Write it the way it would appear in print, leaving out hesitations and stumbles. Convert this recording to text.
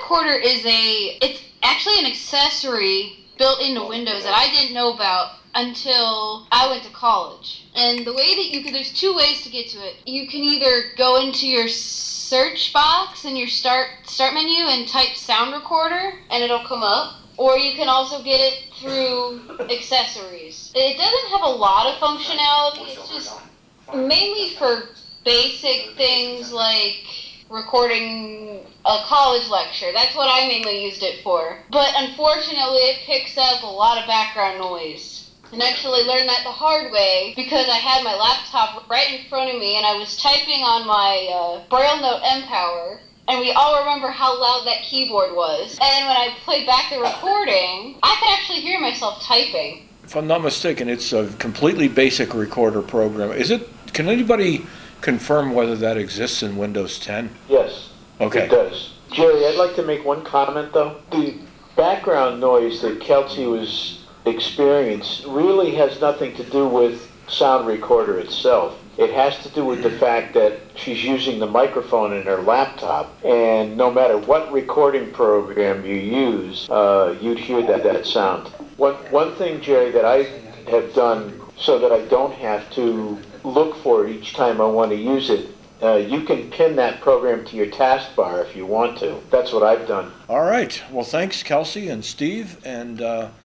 recorder it's actually an accessory built into Windows that I didn't know about until I went to college. And the way that there's two ways to get to it. You can either go into your search box in your start menu and type sound recorder and it'll come up. Or you can also get it through accessories. It doesn't have a lot of functionality. It's just mainly for basic things like recording a college lecture. That's what I mainly used it for. But unfortunately, it picks up a lot of background noise. And actually learned that the hard way because I had my laptop right in front of me and I was typing on my Braille Note Empower. And we all remember how loud that keyboard was. And when I played back the recording, I could actually hear myself typing. If I'm not mistaken, it's a completely basic recorder program. Can anybody confirm whether that exists in Windows 10? Yes, Okay. It does. Jerry, I'd like to make one comment, though. The background noise that Kelsey was experiencing really has nothing to do with Sound Recorder itself. It has to do with the fact that she's using the microphone in her laptop, and no matter what recording program you use, you'd hear that sound. One thing, Jerry, that I have done so that I don't have to look for it each time I want to use it, you can pin that program to your taskbar if you want to. That's what I've done. All right. Well, thanks, Kelsey and Steve, and